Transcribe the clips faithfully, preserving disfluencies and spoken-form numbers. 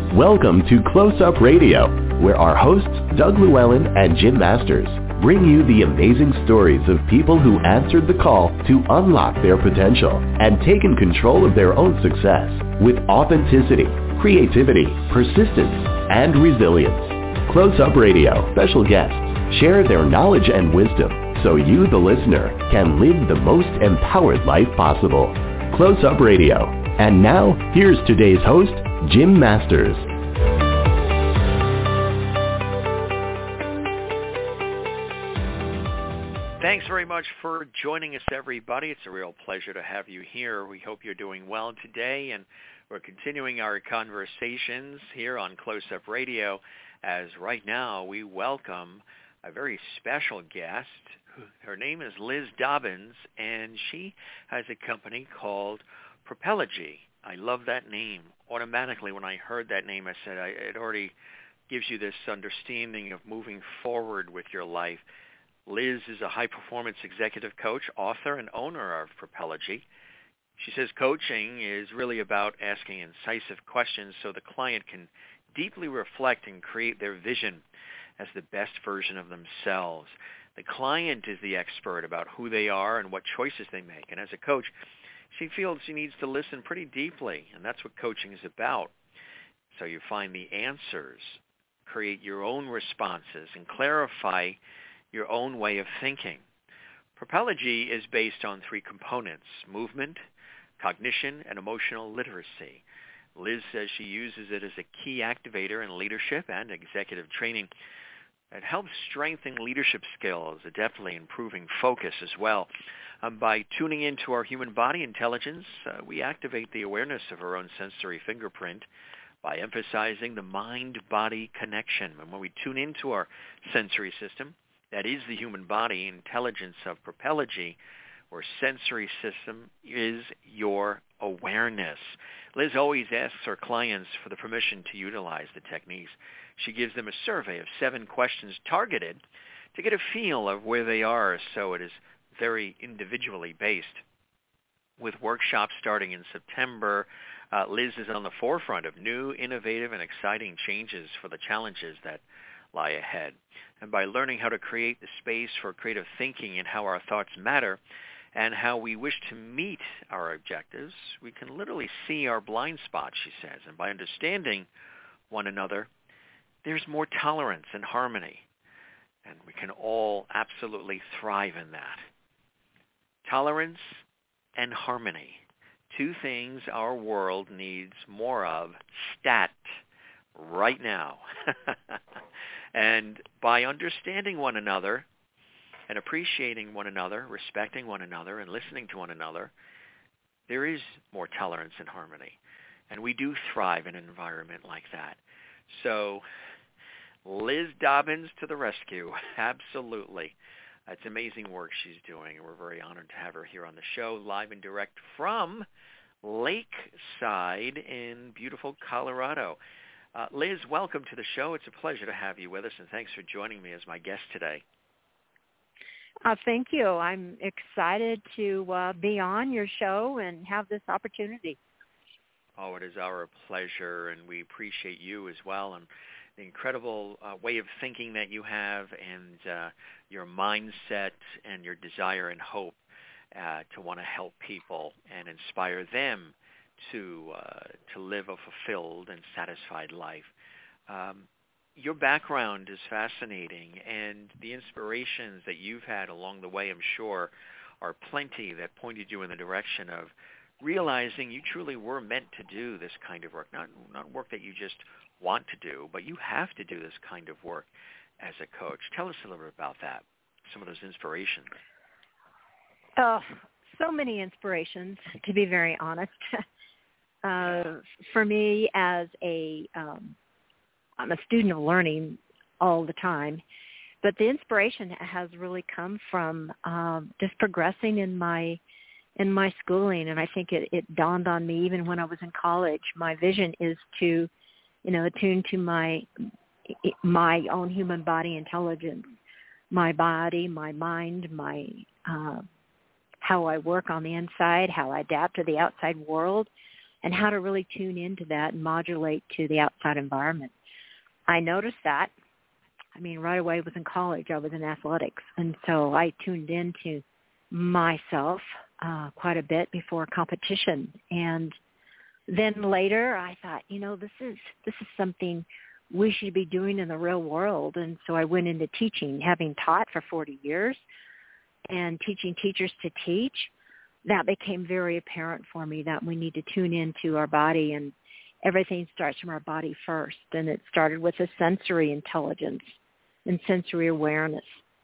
Welcome to Close Up Radio, where our hosts, Doug Llewellyn and Jim Masters, bring you the amazing stories of people who answered the call to unlock their potential and taken control of their own success with authenticity, creativity, persistence, and resilience. Close Up Radio special guests share their knowledge and wisdom so you, the listener, can live the most empowered life possible. Close Up Radio. And now, here's today's host, Jim Masters. Thanks very much for joining us, everybody. It's a real pleasure to have you here. We hope you're doing well today, and we're continuing our conversations here on Close Up Radio, as right now we welcome a very special guest. Her name is Liz Dobbins, and she has a company called Propellogy. I love that name. Automatically, when I heard that name, I said I, it already gives you this understanding of moving forward with your life. Liz is a high-performance executive coach, author, and owner of Propellogy. She says coaching is really about asking incisive questions so the client can deeply reflect and create their vision as the best version of themselves. The client is the expert about who they are and what choices they make. And as a coach, she feels she needs to listen pretty deeply, and that's what coaching is about. So you find the answers, create your own responses, and clarify your own way of thinking. Propellogy is based on three components: movement, cognition, and emotional literacy. Liz says she uses it as a key activator in leadership and executive training. It helps strengthen leadership skills, adeptly improving focus as well. Um, by tuning into our human body intelligence, uh, we activate the awareness of our own sensory fingerprint by emphasizing the mind-body connection. And when we tune into our sensory system, that is the human body intelligence of Propellogy, or sensory system is your awareness. Liz always asks her clients for the permission to utilize the techniques. She gives them a survey of seven questions targeted to get a feel of where they are, so it is very individually based. With workshops starting in September, uh, Liz is on the forefront of new, innovative, and exciting changes for the challenges that lie ahead. And by learning how to create the space for creative thinking and how our thoughts matter and how we wish to meet our objectives, we can literally see our blind spots, she says. And by understanding one another, there's more tolerance and harmony. And we can all absolutely thrive in that. Tolerance and harmony, two things our world needs more of stat right now. And by understanding one another and appreciating one another, respecting one another, and listening to one another, there is more tolerance and harmony. And we do thrive in an environment like that. So Liz Dobbins to the rescue. Absolutely. It's amazing work she's doing, and we're very honored to have her here on the show, live and direct from Lakeside in beautiful Colorado. Uh, Liz, welcome to the show. It's a pleasure to have you with us, and thanks for joining me as my guest today. Uh, thank you. I'm excited to uh, be on your show and have this opportunity. Oh, it is our pleasure, and we appreciate you as well, and the incredible uh, way of thinking that you have, and uh, your mindset and your desire and hope uh, to want to help people and inspire them to uh, to live a fulfilled and satisfied life. Um, your background is fascinating, and the inspirations that you've had along the way, I'm sure, are plenty that pointed you in the direction of realizing you truly were meant to do this kind of work, not not work that you just want to do, but you have to do this kind of work as a coach. Tell us a little bit about that, some of those inspirations. Oh, so many inspirations, to be very honest. uh, for me, as a, um, I'm a student of learning all the time, but the inspiration has really come from um, just progressing in my in my schooling, and I think it, it dawned on me even when I was in college. My vision is to, you know, attune to my my own human body intelligence, my body, my mind, my uh, how I work on the inside, how I adapt to the outside world, and how to really tune into that and modulate to the outside environment. I noticed that. I mean, right away I was in college. I was in athletics. And so I tuned into myself uh, quite a bit before competition. And then later I thought, you know, this is this is something we should be doing in the real world. And so I went into teaching, having taught for forty years and teaching teachers to teach. That became very apparent for me that we need to tune into our body, and everything starts from our body first. And it started with a sensory intelligence and sensory awareness.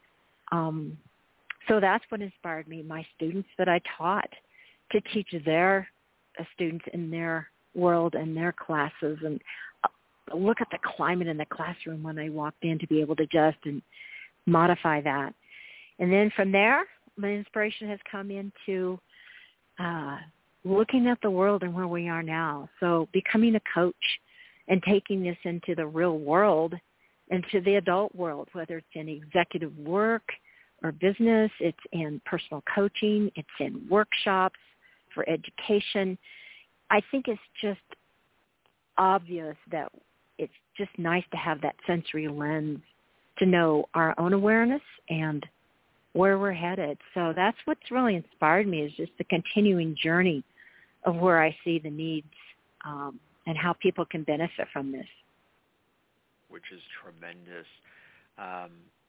Um, so that's what inspired me, my students that I taught, to teach their uh, students in their world and their classes, and uh, look at the climate in the classroom when they walked in to be able to adjust and modify that. And then from there, my inspiration has come into uh, looking at the world and where we are now. So becoming a coach and taking this into the real world, into the adult world, whether it's in executive work or business, it's in personal coaching, it's in workshops for education. I think it's just obvious that it's just nice to have that sensory lens to know our own awareness and where we're headed. So that's what's really inspired me, is just the continuing journey of where I see the needs um, and how people can benefit from this. Which is tremendous. Um,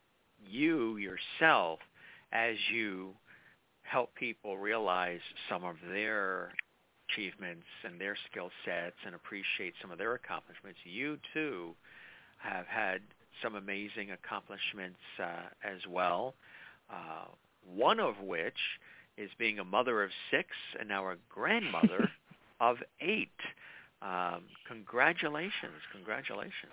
you yourself, as you help people realize some of their achievements and their skill sets and appreciate some of their accomplishments, you too have had some amazing accomplishments uh, as well. Uh, one of which is being a mother of six and now a grandmother of eight. Um, congratulations, congratulations.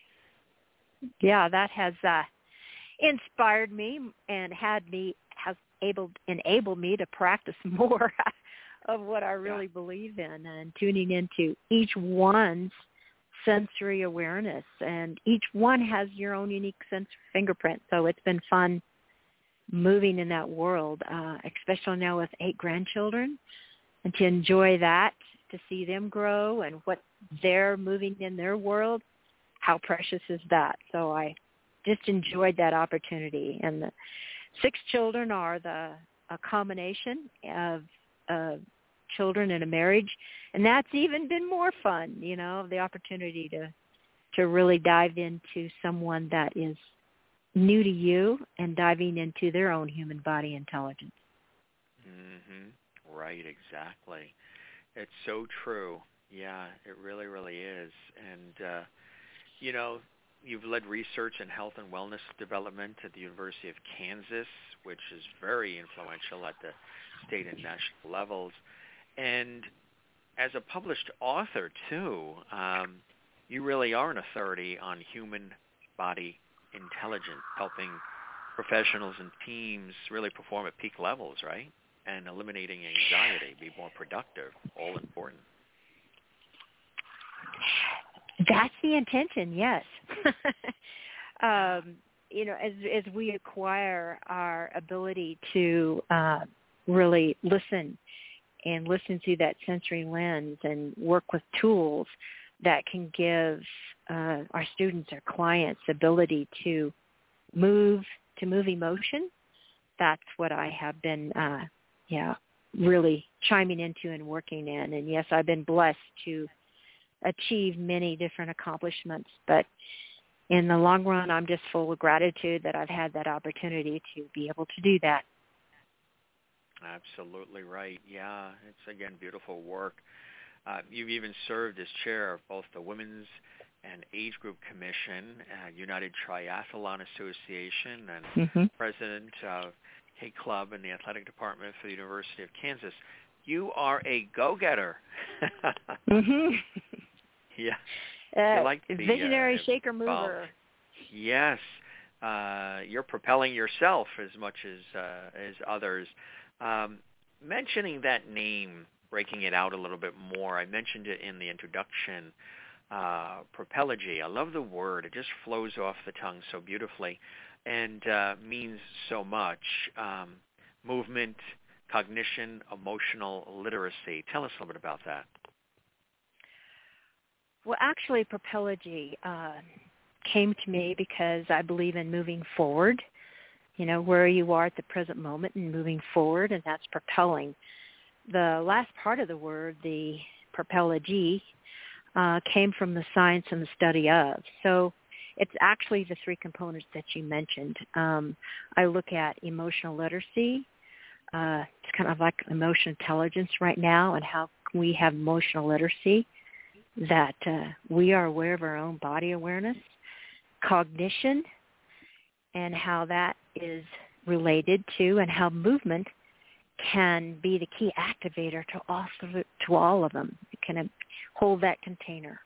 Yeah, that has uh, inspired me and had me has able enabled me to practice more of what I really yeah. believe in, and tuning into each one's sensory awareness. And each one has your own unique sense fingerprint. So it's been fun moving in that world, uh, especially now with eight grandchildren, and to enjoy that, to see them grow and what they're moving in their world. How precious is that? So I just enjoyed that opportunity. And the six children are the a combination of uh, children in a marriage, and that's even been more fun, you know, the opportunity to to really dive into someone that is new to you and diving into their own human body intelligence. Mm-hmm. Right, exactly. It's so true. Yeah, it really, really is. And, uh, you know, you've led research in health and wellness development at the University of Kansas, which is very influential at the state and national levels. And as a published author, too, um, you really are an authority on human body intelligence, helping professionals and teams really perform at peak levels, right? And eliminating anxiety, be more productive, all important. That's the intention, yes. um, you know, as as we acquire our ability to uh, really listen and listen through that sensory lens and work with tools that can give uh, our students, our clients, the ability to move, to move emotion. That's what I have been, uh, yeah, really chiming into and working in. And yes, I've been blessed to achieve many different accomplishments, but in the long run, I'm just full of gratitude that I've had that opportunity to be able to do that. Absolutely right. Yeah, it's, again, beautiful work. Uh, you've even served as chair of both the Women's and Age Group Commission, uh, United Triathlon Association, and mm-hmm. president of K Club in the athletic department for the University of Kansas. You are a go-getter. mm-hmm. Yeah. Uh, you like the, visionary uh, shaker mover. Yes. Uh, you're propelling yourself as much as uh, as others. Um, mentioning that name, breaking it out a little bit more, I mentioned it in the introduction, uh, Propellogy. I love the word. It just flows off the tongue so beautifully and uh, means so much. Um, movement, cognition, emotional literacy. Tell us a little bit about that. Well, actually, Propellogy uh, came to me because I believe in moving forward, you know, where you are at the present moment and moving forward, and that's propelling. The last part of the word, the Propellogy, uh, came from the science and the study of. So it's actually the three components that you mentioned. Um, I look at emotional literacy. Uh, it's kind of like emotional intelligence right now, and how can we have emotional literacy, that uh, we are aware of our own body awareness, cognition, and how that is related to, and how movement can be the key activator to all of, it, to all of them. It can hold that container.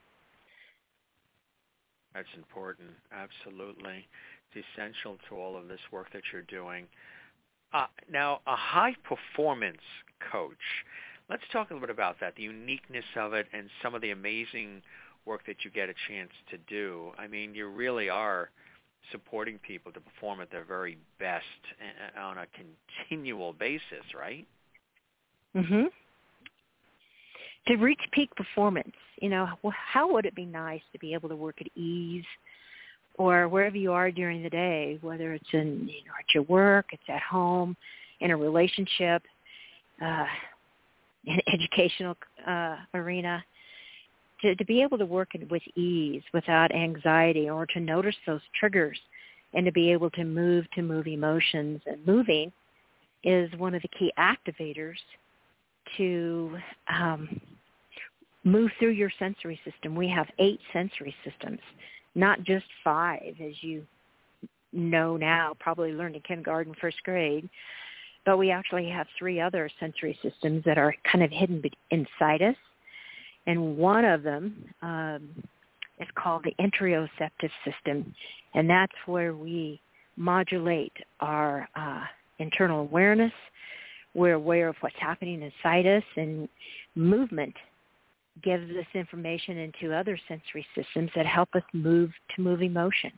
That's important. Absolutely. It's essential to all of this work that you're doing. Uh, now, a high-performance coach, let's talk a little bit about that, the uniqueness of it and some of the amazing work that you get a chance to do. I mean, you really are supporting people to perform at their very best on a continual basis, right? Mm-hmm. To reach peak performance, you know, how would it be nice to be able to work at ease, or wherever you are during the day, whether it's in, you know, at your work, it's at home, in a relationship, uh, in an educational uh, arena, to, to be able to work with ease, without anxiety, or to notice those triggers, and to be able to move to move emotions. And moving is one of the key activators to um, move through your sensory system. We have eight sensory systems, not just five, as you know now, probably learned in kindergarten, first grade, but we actually have three other sensory systems that are kind of hidden inside us. And one of them um, is called the interoceptive system, and that's where we modulate our uh, internal awareness. We're aware of what's happening inside us, and movement gives us information into other sensory systems that help us move to move emotion.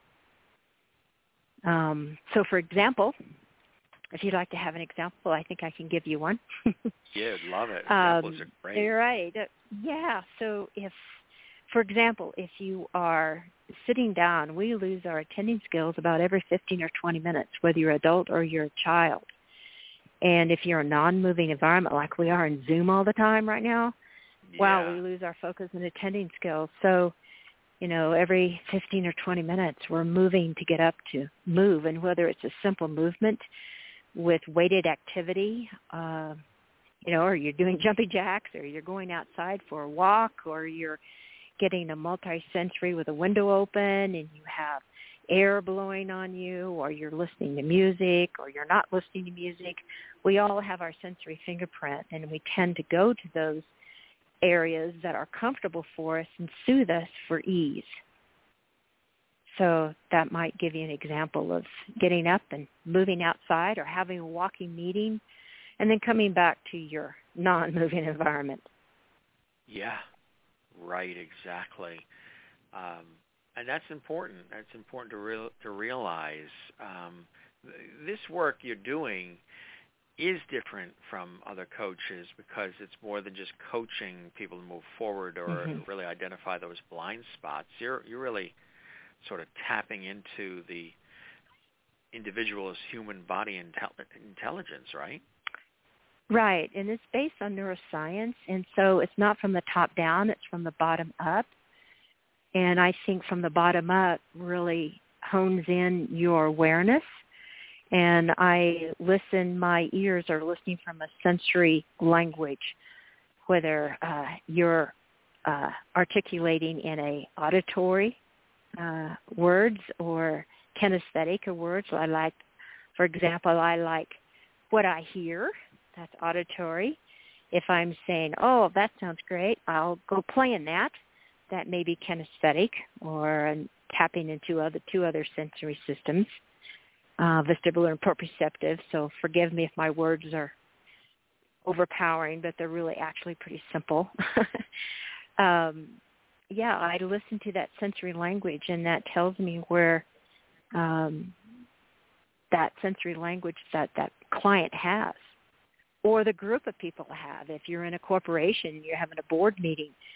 Um, so, for example, if you'd like to have an example, I think I can give you one. Yeah, I'd love it. Examples um, are great. You're right. Yeah. So if, for example, if you are sitting down, we lose our attending skills about every fifteen or twenty minutes, whether you're an adult or you're a child. And if you're a non-moving environment like we are in Zoom all the time right now, yeah. wow, we lose our focus and attending skills. So, you know, every fifteen or twenty minutes, we're moving to get up to move. And whether it's a simple movement with weighted activity, uh, you know, or you're doing jumping jacks, or you're going outside for a walk, or you're getting a multi-sensory with a window open and you have air blowing on you, or you're listening to music, or you're not listening to music. We all have our sensory fingerprint, and we tend to go to those areas that are comfortable for us and soothe us for ease. So that might give you an example of getting up and moving outside, or having a walking meeting, and then coming back to your non-moving environment. Yeah, right, exactly. Um, and that's important. That's important to real, to realize. Um, this work you're doing is different from other coaches, because it's more than just coaching people to move forward or mm-hmm. really identify those blind spots. You're you're really sort of tapping into the individual's human body intel- intelligence, right? Right, and it's based on neuroscience, and so it's not from the top down, it's from the bottom up. And I think from the bottom up really hones in your awareness. And I listen, my ears are listening from a sensory language, whether uh, you're uh, articulating in a auditory uh, words or kinesthetic or words. I like, for example, I like what I hear. That's auditory. If I'm saying, oh, that sounds great, I'll go play in that. That may be kinesthetic, or tapping into other two other sensory systems, uh, vestibular and proprioceptive. So forgive me if my words are overpowering, but they're really actually pretty simple. um, yeah, I listen to that sensory language, and that tells me where um, that sensory language that that client has, or the group of people have. If you're in a corporation, you're having a board meeting,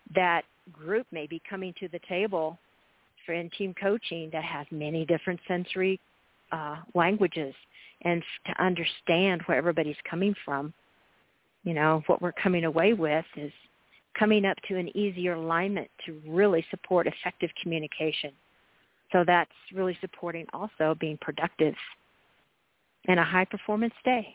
that group may be coming to the table for in team coaching that has many different sensory uh, languages, and to understand where everybody's coming from. You know, what we're coming away with is coming up to an easier alignment to really support effective communication. So that's really supporting also being productive in a high-performance day.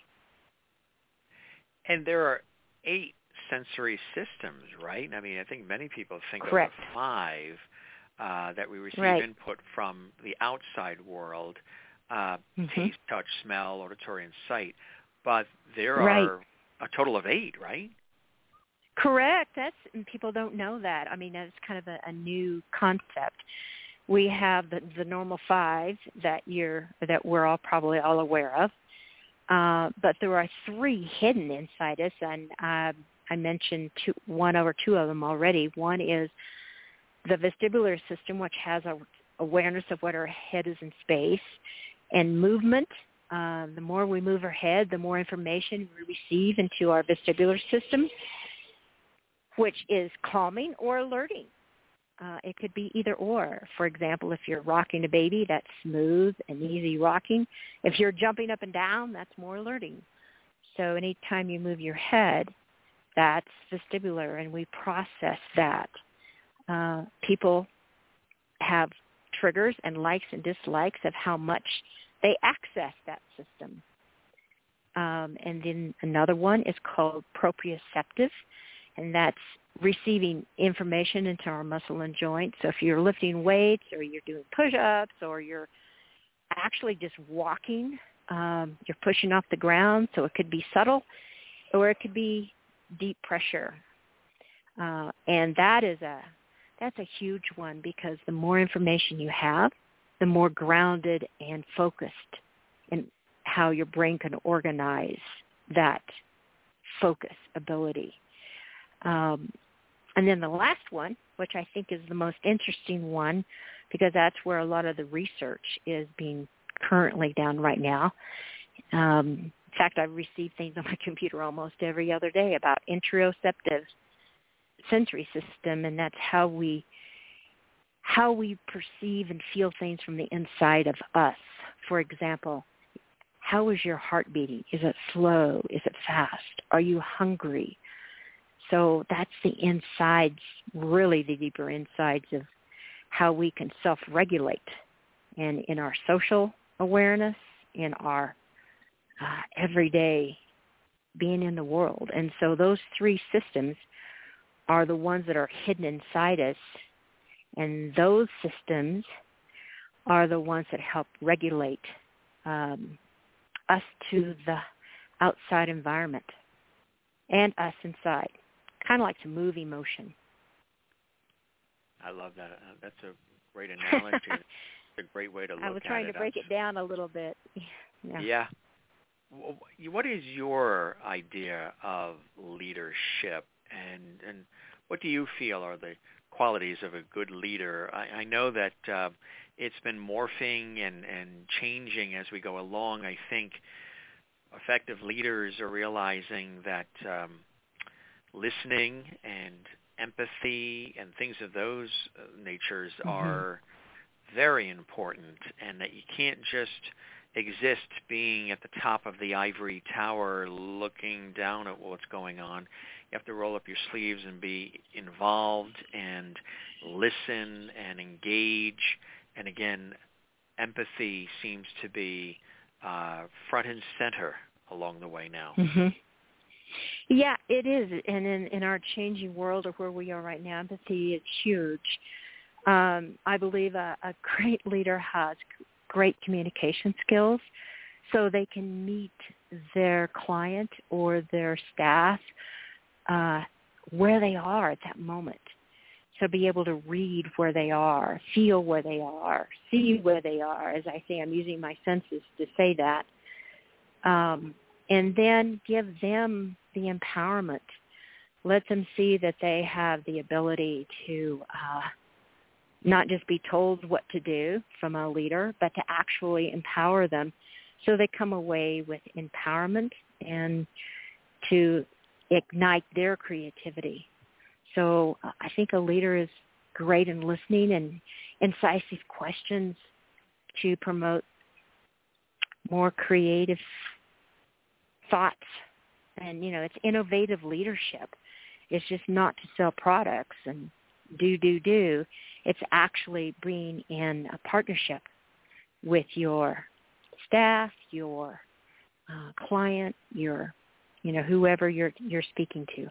And there are eight sensory systems, right? I mean, I think many people think Correct. of the five uh, that we receive right. input from the outside world, uh, mm-hmm. taste, touch, smell, auditory, and sight. But there right. are a total of eight, right? Correct. That's, and people don't know that. I mean, that's kind of a, a new concept. We have the, the normal five that you're that we're all probably all aware of, uh, but there are three hidden inside us, and uh, I mentioned two, one or two of them already. One is the vestibular system, which has a awareness of what our head is in space, and movement. Uh, the more we move our head, the more information we receive into our vestibular system, which is calming or alerting. Uh, it could be either or. For example, if you're rocking a baby, that's smooth and easy rocking. If you're jumping up and down, that's more alerting. So anytime you move your head, that's vestibular, and we process that. Uh, people have triggers and likes and dislikes of how much they access that system. Um, and then another one is called proprioceptive, and that's receiving information into our muscle and joint. So if you're lifting weights or you're doing push-ups or you're actually just walking, um, you're pushing off the ground, so it could be subtle or it could be deep pressure. Uh, and that is a that's a huge one, because the more information you have, the more grounded and focused in how your brain can organize that focus ability. Um, and then the last one, which I think is the most interesting one, because that's where a lot of the research is being currently done right now. Um, in fact, I receive things on my computer almost every other day about interoceptive sensory system, and that's how we how we perceive and feel things from the inside of us. For example, how is your heart beating? Is it slow? Is it fast? Are you hungry? So that's the insides, really the deeper insides of how we can self-regulate, and in our social awareness, in our uh, everyday being in the world. And so those three systems are the ones that are hidden inside us, and those systems are the ones that help regulate um, us to the outside environment and us inside, kind of like the movie motion. I love that. Uh, that's a great analogy. It's a great way to look at it. I was trying to break it down a little bit. Yeah. yeah. What is your idea of leadership, and, and what do you feel are the qualities of a good leader? I, I know that uh, it's been morphing and, and changing as we go along. I think effective leaders are realizing that um, listening and empathy and things of those uh, natures mm-hmm. are very important, and that you can't just exist being at the top of the ivory tower looking down at what's going on. You have to roll up your sleeves and be involved and listen and engage. And again, empathy seems to be uh, front and center along the way now. Mm-hmm. Yeah, it is. And in, in our changing world of where we are right now, empathy is huge. Um, I believe a, a great leader has great communication skills, so they can meet their client or their staff uh, where they are at that moment. So be able to read where they are, feel where they are, see where they are. As I say, I'm using my senses to say that. Um, and then give them the empowerment. Let them see that they have the ability to uh, not just be told what to do from a leader, but to actually empower them so they come away with empowerment and to ignite their creativity. So uh, I think a leader is great in listening and incisive questions to promote more creative thoughts. And, you know, it's innovative leadership. It's just not to sell products and do, do, do. It's actually being in a partnership with your staff, your uh, client, your, you know, whoever you're you're speaking to.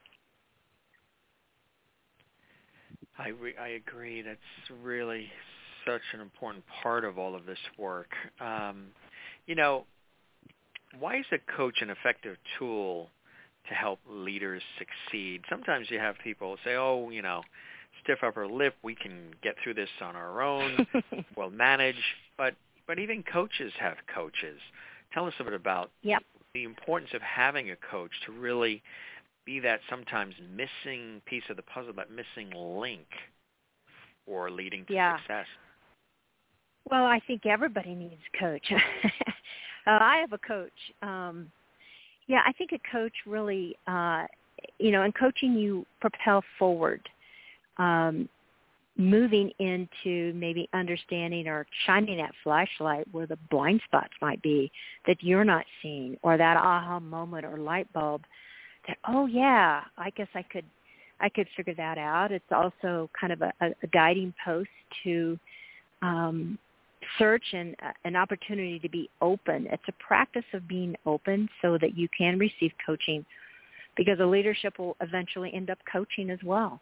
I re- I agree. That's really such an important part of all of this work. Um, you know, why is a coach an effective tool to help leaders succeed? Sometimes you have people say, oh, you know, stiff upper lip, we can get through this on our own, we'll manage. But but even coaches have coaches. Tell us a bit about yep. the importance of having a coach to really be that sometimes missing piece of the puzzle, that missing link for leading to yeah. success. Well, I think everybody needs a coach. uh, I have a coach. Um, yeah, I think a coach really, uh, you know, in coaching you propel forward, um, moving into maybe understanding or shining that flashlight where the blind spots might be that you're not seeing, or that aha moment or light bulb that, oh yeah, I guess I could, I could figure that out. It's also kind of a, a guiding post to um, search and uh, an opportunity to be open. It's a practice of being open so that you can receive coaching, because a leadership will eventually end up coaching as well.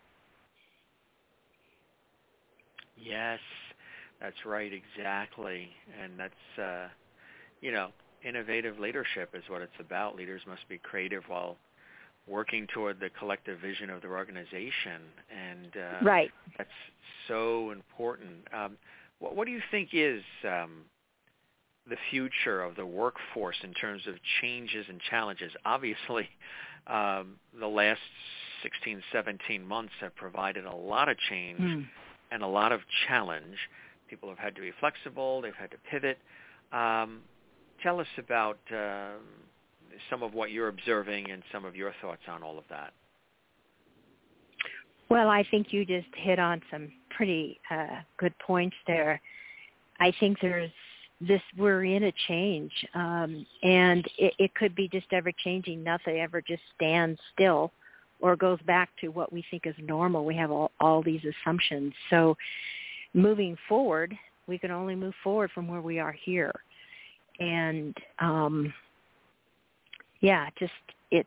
Yes, that's right, exactly. And that's, uh, you know, innovative leadership is what it's about. Leaders must be creative while working toward the collective vision of their organization. And uh, right. that's so important. Um, what, what do you think is um, the future of the workforce in terms of changes and challenges? Obviously, um, the last sixteen, seventeen months have provided a lot of change mm. and a lot of challenge. People have had to be flexible. They've had to pivot. Um, tell us about uh, some of what you're observing and some of your thoughts on all of that. Well, I think you just hit on some pretty uh, good points there. I think there's this, we're in a change, um, and it, it could be just ever changing. Nothing ever just stands still or goes back to what we think is normal. We have all, all these assumptions. So moving forward, we can only move forward from where we are here. And, um, yeah, just it's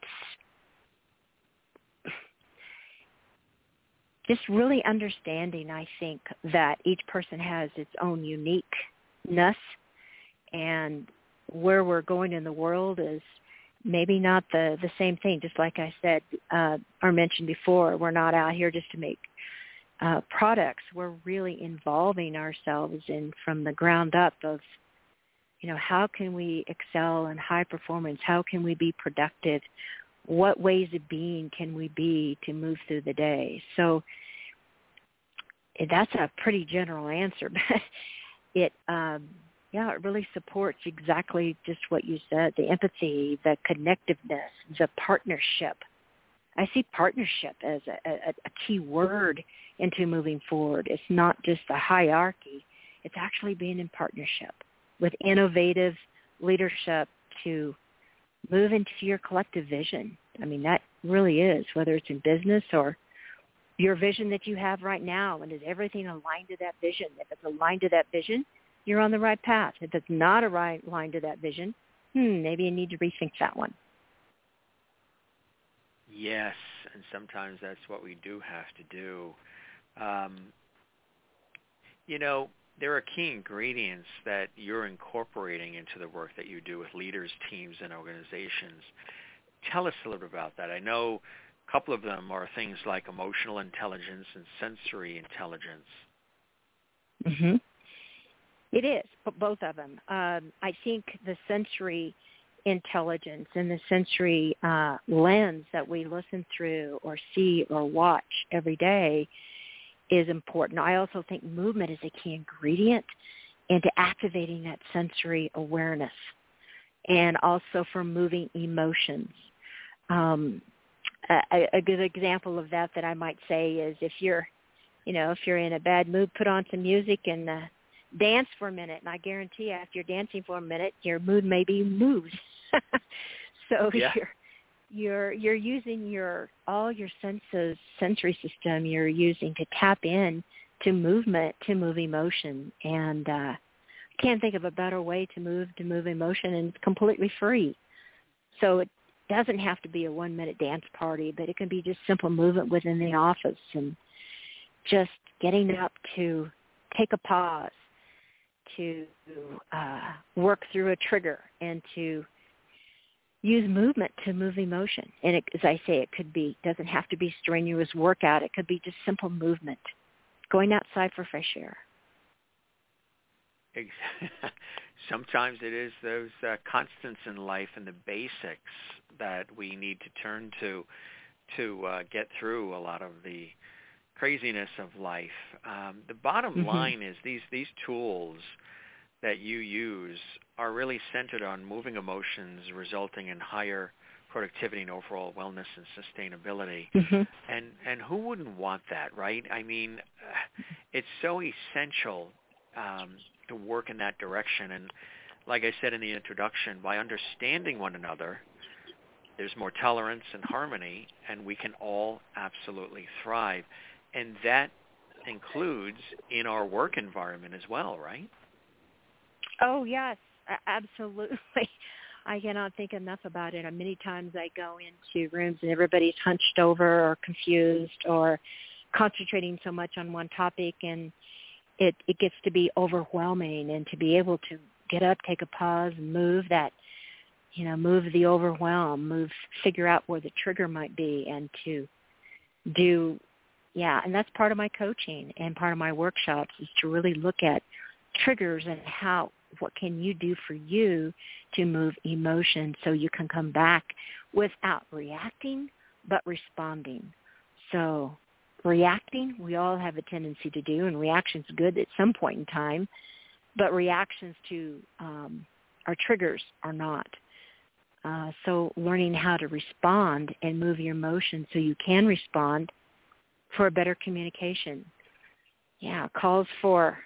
just really understanding, I think, that each person has its own uniqueness, and where we're going in the world is maybe not the, the same thing. Just like I said uh, or mentioned before, we're not out here just to make uh, products. We're really involving ourselves in from the ground up of, you know, how can we excel in high performance? How can we be productive? What ways of being can we be to move through the day? So that's a pretty general answer, but it, um, yeah, it really supports exactly just what you said, the empathy, the connectiveness, the partnership. I see partnership as a, a, a key word into moving forward. It's not just a hierarchy. It's actually being in partnership with innovative leadership to move into your collective vision. I mean, that really is, whether it's in business or your vision that you have right now, and is everything aligned to that vision? If it's aligned to that vision, you're on the right path. If it's not a right aligned to that vision, hmm, maybe you need to rethink that one. Yes, and sometimes that's what we do have to do. Um, you know, there are key ingredients that you're incorporating into the work that you do with leaders, teams, and organizations. Tell us a little bit about that. I know a couple of them are things like emotional intelligence and sensory intelligence. Mm-hmm. It is, both of them. Um, I think the sensory intelligence and the sensory uh, lens that we listen through or see or watch every day is important. I also think movement is a key ingredient into activating that sensory awareness, and also for moving emotions. Um, a, a good example of that that I might say is if you're, you know, if you're in a bad mood, put on some music and uh, dance for a minute. And I guarantee you, after you're dancing for a minute, your mood maybe moves. So yeah. you're you're you're using your all your senses, sensory system. You're using to tap in to movement, to move emotion, and uh, can't think of a better way to move to move emotion, and it's completely free. So it doesn't have to be a one-minute dance party, but it can be just simple movement within the office and just getting up to take a pause, to uh, work through a trigger, and to use movement to move emotion. And it, as I say, it could be, doesn't have to be strenuous workout. It could be just simple movement, going outside for fresh air. Sometimes it is those uh, constants in life and the basics that we need to turn to to uh, get through a lot of the craziness of life. Um, the bottom mm-hmm. line is these these tools that you use are really centered on moving emotions, resulting in higher productivity and overall wellness and sustainability. Mm-hmm. And and who wouldn't want that, right? I mean, it's so essential um, to work in that direction. And like I said in the introduction, by understanding one another, there's more tolerance and harmony, and we can all absolutely thrive. And that includes in our work environment as well, right? Oh, yes, absolutely. I cannot think enough about it. Many times I go into rooms and everybody's hunched over or confused or concentrating so much on one topic, and it, it gets to be overwhelming. And to be able to get up, take a pause, and move that, you know, move the overwhelm, move, figure out where the trigger might be, and to do, yeah, and that's part of my coaching and part of my workshops is to really look at triggers and how, what can you do for you to move emotion so you can come back without reacting, but responding. So reacting, we all have a tendency to do, and reaction's good at some point in time, but reactions to um, our triggers are not. Uh, so learning how to respond and move your emotion so you can respond for a better communication. Yeah, calls for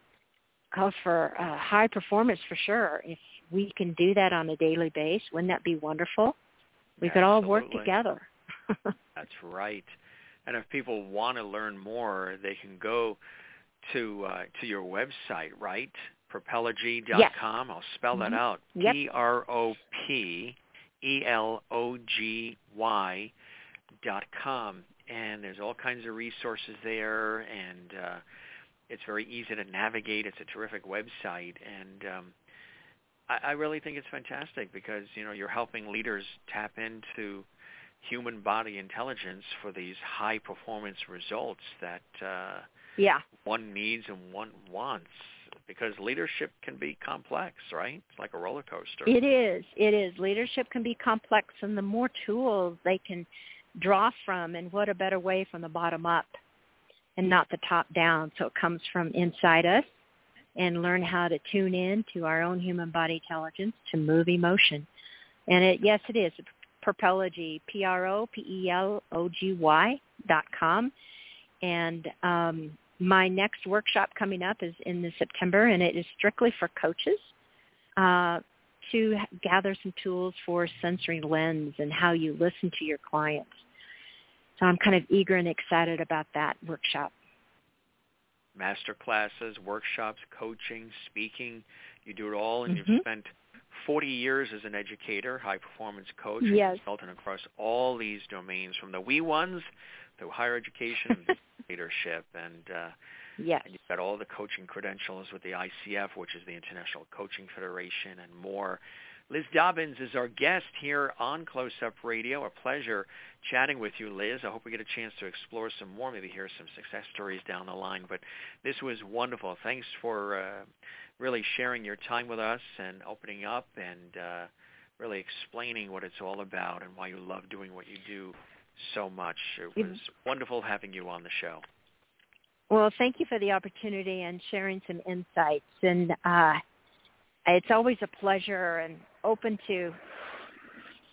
calls for uh, high performance for sure. If we can do that on a daily basis, wouldn't that be wonderful? We could all work together. That's right. And if people want to learn more, they can go to uh, to your website, right? Propellogy dot com. Yes. I'll spell that mm-hmm. out. Yep. P R O P E L O G Y dot com. And there's all kinds of resources there, and uh, it's very easy to navigate. It's a terrific website, and um, I, I really think it's fantastic because, you know, you're helping leaders tap into human body intelligence for these high-performance results that uh, yeah. one needs and one wants, because leadership can be complex, right? It's like a roller coaster. It is. It is. Leadership can be complex, and the more tools they can draw from, and what a better way from the bottom up and not the top down. So it comes from inside us, and learn how to tune in to our own human body intelligence to move emotion. And it, yes, it is. Propellogy, P R O P E L O G Y dot com. And um, my next workshop coming up is in the September, and it is strictly for coaches uh, to gather some tools for sensory lens and how you listen to your clients. So I'm kind of eager and excited about that workshop. Master classes, workshops, coaching, speaking, you do it all, and mm-hmm. you've spent forty years as an educator, high-performance coach, yes. and consultant across all these domains, from the wee ones to higher education and leadership. And, uh, yes. and you've got all the coaching credentials with the I C F, which is the International Coaching Federation, and more. Liz Dobbins is our guest here on Close Up Radio. A pleasure chatting with you, Liz. I hope we get a chance to explore some more, maybe hear some success stories down the line. But this was wonderful. Thanks for uh, really sharing your time with us and opening up and uh, really explaining what it's all about and why you love doing what you do so much. It was wonderful having you on the show. Well, thank you for the opportunity and sharing some insights. And uh, it's always a pleasure and open to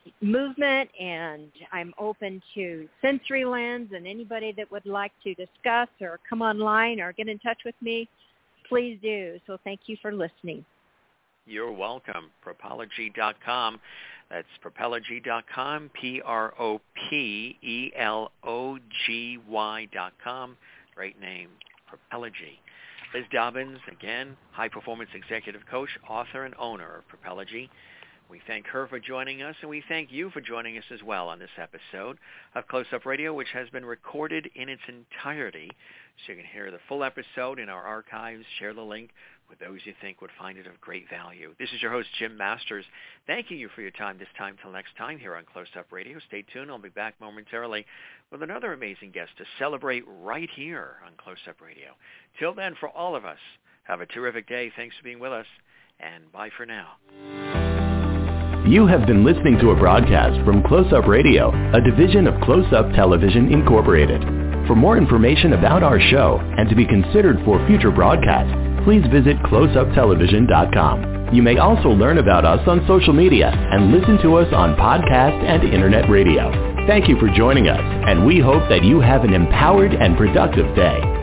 movement, and I'm open to SensoryLens, and anybody that would like to discuss or come online or get in touch with me, please do. So thank you for listening. You're welcome. Propology dot com. That's Propology dot com, P R O P E L O G Y dot com. Great name, Propology. Liz Dobbins, again, high-performance executive coach, author, and owner of Propology. We thank her for joining us, and we thank you for joining us as well on this episode of Close Up Radio, which has been recorded in its entirety, so you can hear the full episode in our archives. Share the link with those you think would find it of great value. This is your host, Jim Masters, thanking you for your time this time till next time here on Close Up Radio. Stay tuned. I'll be back momentarily with another amazing guest to celebrate right here on Close Up Radio. Till then, for all of us, have a terrific day. Thanks for being with us, and bye for now. You have been listening to a broadcast from Close Up Radio, a division of Close Up Television Incorporated. For more information about our show and to be considered for future broadcasts, please visit close up television dot com. You may also learn about us on social media and listen to us on podcast and internet radio. Thank you for joining us, and we hope that you have an empowered and productive day.